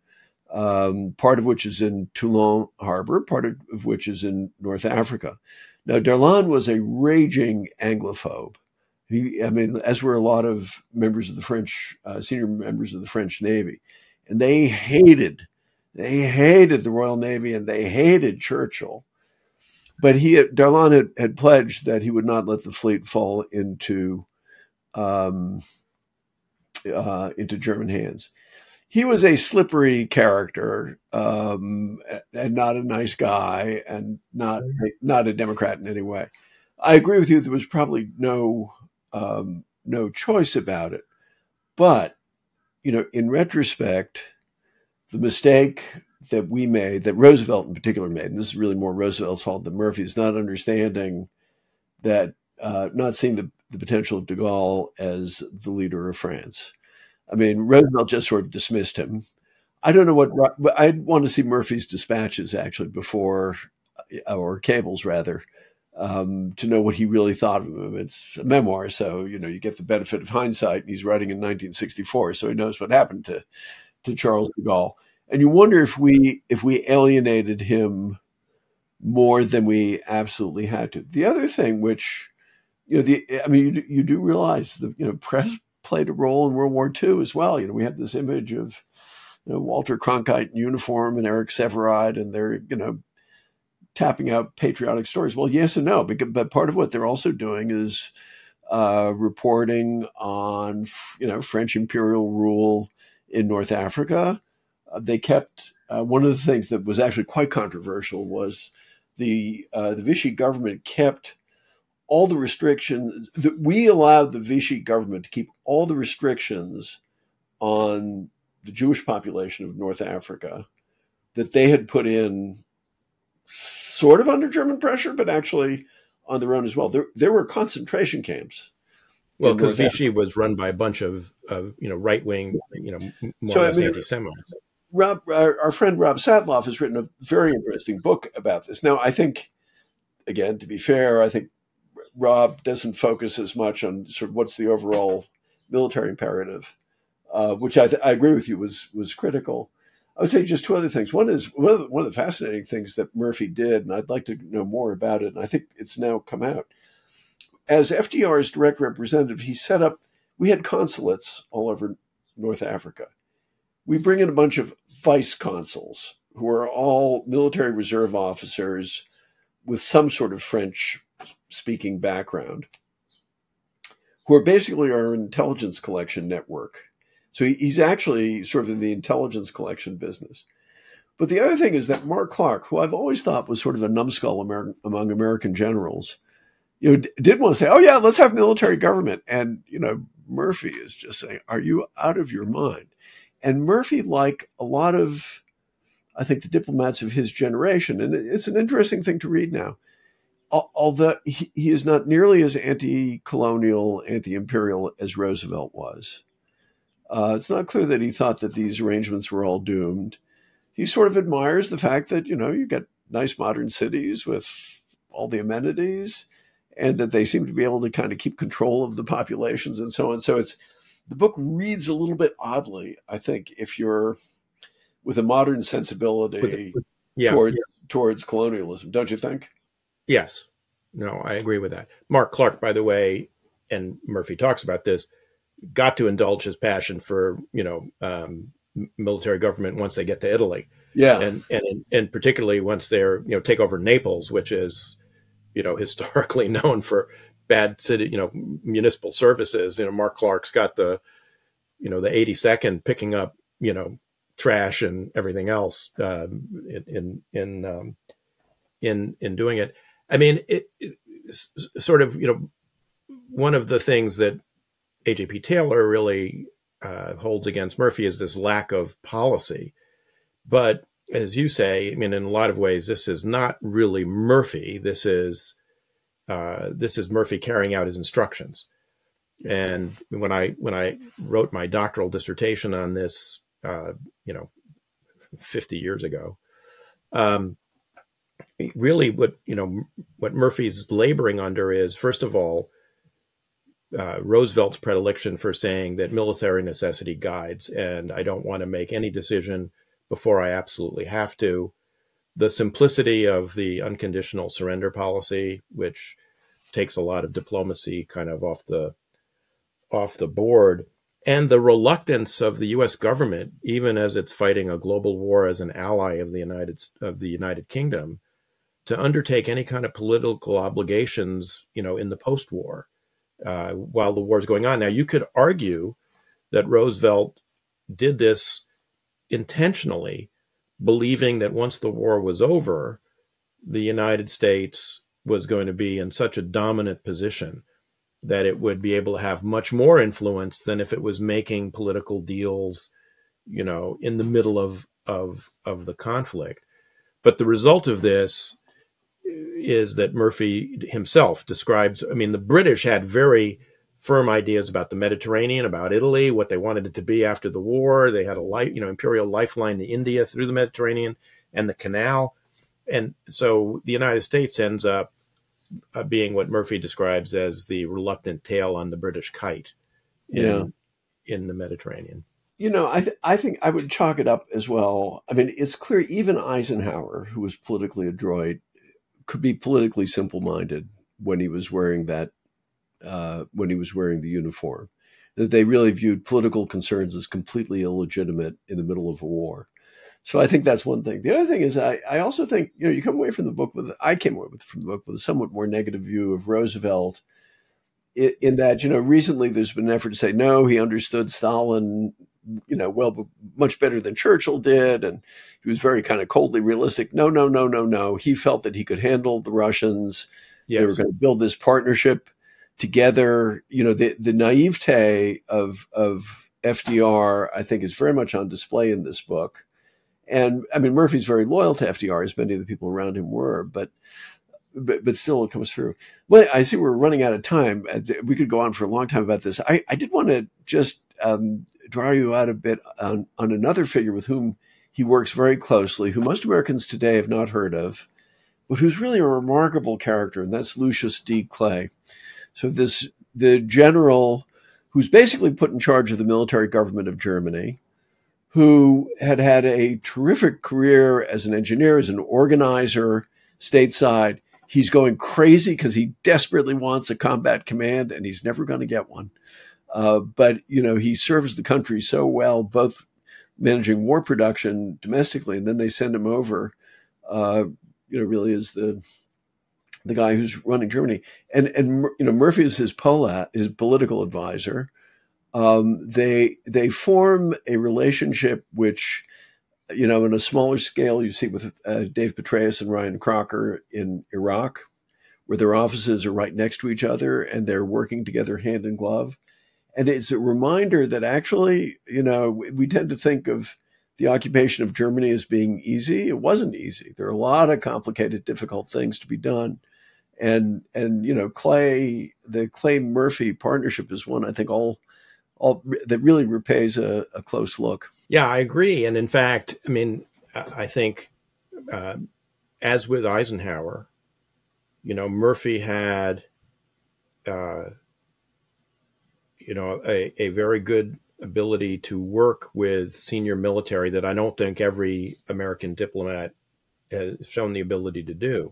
um, part of which is in Toulon Harbor, part of, of which is in North Africa. Now, Darlan was a raging Anglophobe. He, I mean, as were a lot of members of the French, uh, senior members of the French Navy. And they hated, they hated the Royal Navy, and they hated Churchill. But he, had, Darlan had, had pledged that he would not let the fleet fall into um, Uh, into German hands. He was a slippery character, um, and not a nice guy, and not not a Democrat in any way. I agree with you. There was probably no um, no choice about it, but you know, in retrospect, the mistake that we made, that Roosevelt in particular made, and this is really more Roosevelt's fault than Murphy's, not understanding that, uh, not seeing the the potential of de Gaulle as the leader of France. I mean, Roosevelt just sort of dismissed him. I don't know what, but I'd want to see Murphy's dispatches actually before, or Cable's rather, um, to know what he really thought of him. It's a memoir, so, you know, you get the benefit of hindsight. He's writing in nineteen sixty-four, so he knows what happened to, to Charles de Gaulle. And you wonder if we, if we alienated him more than we absolutely had to. The other thing, which, you know, the I mean, you do, you do realize the you know press played a role in World War Two as well. You know, we have this image of you know, Walter Cronkite in uniform and Eric Sevareid, and they're you know tapping out patriotic stories. Well, yes and no, because, but part of what they're also doing is uh, reporting on you know French imperial rule in North Africa. Uh, they kept uh, one of the things that was actually quite controversial was the uh, the Vichy government kept all the restrictions that we allowed the Vichy government to keep all the restrictions on the Jewish population of North Africa that they had put in sort of under German pressure, but actually on their own as well. There, there were concentration camps. Well, because Vichy was run by a bunch of, of you know, right wing, you know, more so, or less I mean, anti-Semites. Rob, our, our friend Rob Satloff has written a very interesting book about this. Now, I think, again, to be fair, I think Rob doesn't focus as much on sort of what's the overall military imperative, uh, which I, th- I agree with you was was critical. I would say just two other things. One is one of the, one of the fascinating things that Murphy did, and I'd like to know more about it. And I think it's now come out. As F D R's direct representative, he set up. We had consulates all over North Africa. We bring in a bunch of vice consuls who are all military reserve officers with some sort of French-speaking background, who are basically our intelligence collection network. So he, he's actually sort of in the intelligence collection business. But the other thing is that Mark Clark, who I've always thought was sort of a numbskull American, among American generals, you know, d- did want to say, oh, yeah, let's have military government. And, you know, Murphy is just saying, are you out of your mind? And Murphy, like a lot of, I think, the diplomats of his generation, and it's an interesting thing to read now, although he, he is not nearly as anti-colonial, anti-imperial as Roosevelt was. Uh, it's not clear that he thought that these arrangements were all doomed. He sort of admires the fact that, you know, you get nice modern cities with all the amenities and that they seem to be able to kind of keep control of the populations and so on. So it's, the book reads a little bit oddly, I think, if you're with a modern sensibility with, yeah, towards, yeah. towards colonialism, don't you think? Yes. No, I agree with that. Mark Clark, by the way, and Murphy talks about this, got to indulge his passion for, you know, um, military government once they get to Italy. Yeah. And, and, and particularly once they're, you know, take over Naples, which is, you know, historically known for bad city, you know, municipal services. You know, Mark Clark's got the, you know, the eighty-second picking up, you know, trash and everything else uh, in, in, in, um, in, in doing it. I mean, it, it sort of, you know, one of the things that A J P Taylor really uh, holds against Murphy is this lack of policy. But as you say, I mean, in a lot of ways, this is not really Murphy. This is uh, this is Murphy carrying out his instructions. And when I when I wrote my doctoral dissertation on this, uh, you know, fifty years ago, um, really what you know what Murphy's laboring under is, first of all, Uh, Roosevelt's predilection for saying that military necessity guides, and I don't want to make any decision before I absolutely have to. The simplicity of the unconditional surrender policy, which takes a lot of diplomacy kind of off the off the board, and the reluctance of the U S government, even as it's fighting a global war as an ally of the United of the United Kingdom, to undertake any kind of political obligations, you know, in the post-war. Uh, while the war is going on. Now, you could argue that Roosevelt did this intentionally, believing that once the war was over, the United States was going to be in such a dominant position that it would be able to have much more influence than if it was making political deals, you know, in the middle of, of, of the conflict. But the result of this is that Murphy himself describes, I mean, the British had very firm ideas about the Mediterranean, about Italy, what they wanted it to be after the war. They had a light, you know, imperial lifeline to India through the Mediterranean and the canal. And so the United States ends up uh, being what Murphy describes as the reluctant tail on the British kite in, Yeah. in the Mediterranean. You know, I, th- I think I would chalk it up as well. I mean, it's clear even Eisenhower, who was politically adroit, could be politically simple-minded when he was wearing that, uh, when he was wearing the uniform, that they really viewed political concerns as completely illegitimate in the middle of a war. So I think that's one thing. The other thing is I, I also think, you know, you come away from the book with, I came away with, from the book with a somewhat more negative view of Roosevelt in, in that, you know, recently there's been an effort to say, no, he understood Stalin, you know, well, much better than Churchill did. And he was very kind of coldly realistic. No, no, no, no, no. He felt that he could handle the Russians. Yes. They were going to build this partnership together. You know, the, the naivete of, of F D R, I think, is very much on display in this book. And I mean, Murphy's very loyal to F D R, as many of the people around him were, but but, but still it comes through. Well, I see we're running out of time. We could go on for a long time about this. I, I did want to just um, draw you out a bit on, on another figure with whom he works very closely, who most Americans today have not heard of, but who's really a remarkable character, and that's Lucius D. Clay. So this the general who's basically put in charge of the military government of Germany, who had had a terrific career as an engineer, as an organizer stateside. He's going crazy because he desperately wants a combat command, and he's never going to get one. Uh, but, you know, he serves the country so well, both managing war production domestically, and then they send him over, uh, you know, really as the the guy who's running Germany. And, and you know, Murphy is his polat, his political advisor. Um, they they form a relationship which, you know, on a smaller scale, you see with uh, Dave Petraeus and Ryan Crocker in Iraq, where their offices are right next to each other and they're working together hand in glove. And it's a reminder that actually, you know, we tend to think of the occupation of Germany as being easy. It wasn't easy. There are a lot of complicated, difficult things to be done. And, and you know, Clay, the Clay-Murphy partnership is one I think all, all that really repays a, a close look. Yeah, I agree. And in fact, I mean, I think uh, as with Eisenhower, you know, Murphy had, uh, you know, a, a very good ability to work with senior military that I don't think every American diplomat has shown the ability to do.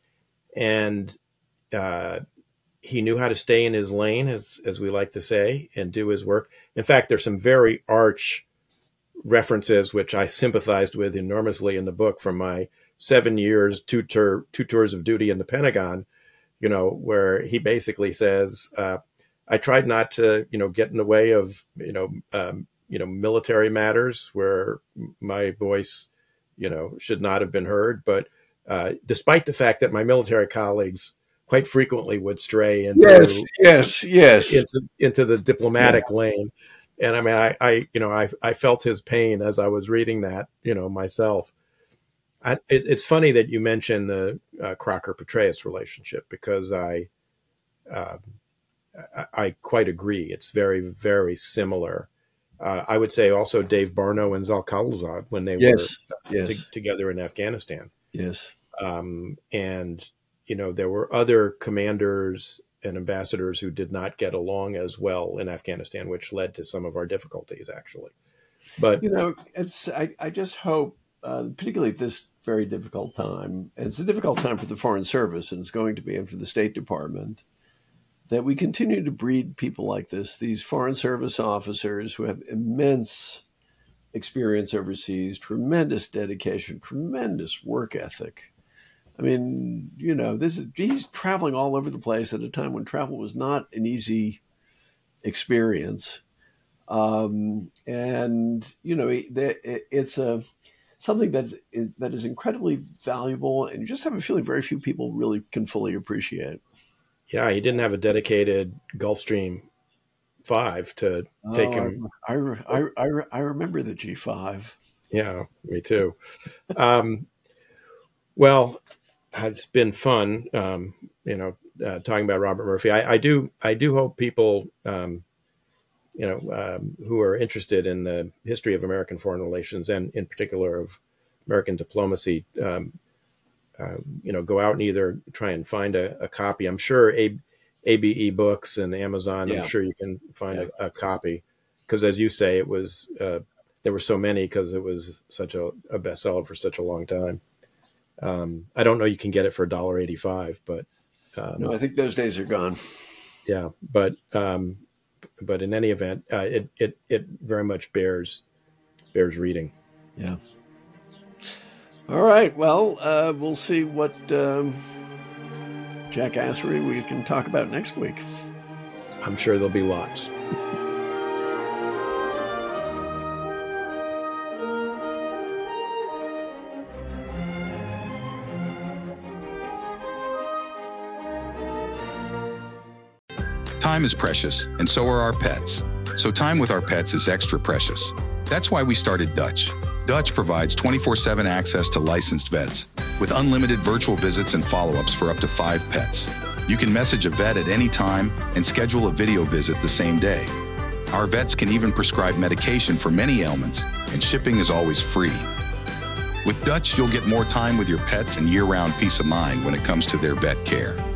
And uh, he knew how to stay in his lane, as as we like to say, and do his work. In fact, there's some very arch references, which I sympathized with enormously in the book from my seven years, two, tour, two tours of duty in the Pentagon, you know, where he basically says, uh, I tried not to, you know, get in the way of, you know, um, you know, military matters where my voice, you know, should not have been heard. But uh, despite the fact that my military colleagues quite frequently would stray into, yes, yes, yes, into, into the diplomatic yeah. lane. And I mean, I, I, you know, I, I felt his pain as I was reading that, you know, myself. I, it, it's funny that you mentioned the uh, Crocker-Petraeus relationship because I, uh, I, I quite agree. It's very, very similar. Uh, I would say also Dave Barno and Zal Khalilzad when they yes. were yes. t- together in Afghanistan. Yes. Um, and, you know, there were other commanders and ambassadors who did not get along as well in Afghanistan, which led to some of our difficulties, actually. But, you know, it's I, I just hope, uh, particularly at this very difficult time, and it's a difficult time for the Foreign Service, and it's going to be, and for the State Department, that we continue to breed people like this, these Foreign Service officers who have immense experience overseas, tremendous dedication, tremendous work ethic. I mean, you know, this is he's traveling all over the place at a time when travel was not an easy experience. Um, and, you know, it's a something that is, that is incredibly valuable, and you just have a feeling very few people really can fully appreciate. Yeah, he didn't have a dedicated Gulfstream five to take oh, him. I, I, I, I remember the G five. Yeah, me too. um, well, it's been fun, um, you know, uh, talking about Robert Murphy. I, I do, I do hope people, um, you know, um, who are interested in the history of American foreign relations and in particular of American diplomacy, um, uh, you know, go out and either try and find a, a copy. I'm sure A, ABE Books and Amazon, yeah. I'm sure you can find yeah. a, a copy because, as you say, it was, uh, there were so many because it was such a, a bestseller for such a long time. Um, I don't know, you can get it for a dollar eighty-five, but um, no, I think those days are gone. Yeah, but um, but in any event, uh, it it it very much bears bears reading. Yeah. All right. Well, uh, we'll see what um, jackassery we can talk about next week. I'm sure there'll be lots. Time is precious, and so are our pets. So time with our pets is extra precious. That's why we started Dutch. Dutch provides twenty-four seven access to licensed vets, with unlimited virtual visits and follow-ups for up to five pets. You can message a vet at any time and schedule a video visit the same day. Our vets can even prescribe medication for many ailments, and shipping is always free. With Dutch, you'll get more time with your pets and year-round peace of mind when it comes to their vet care.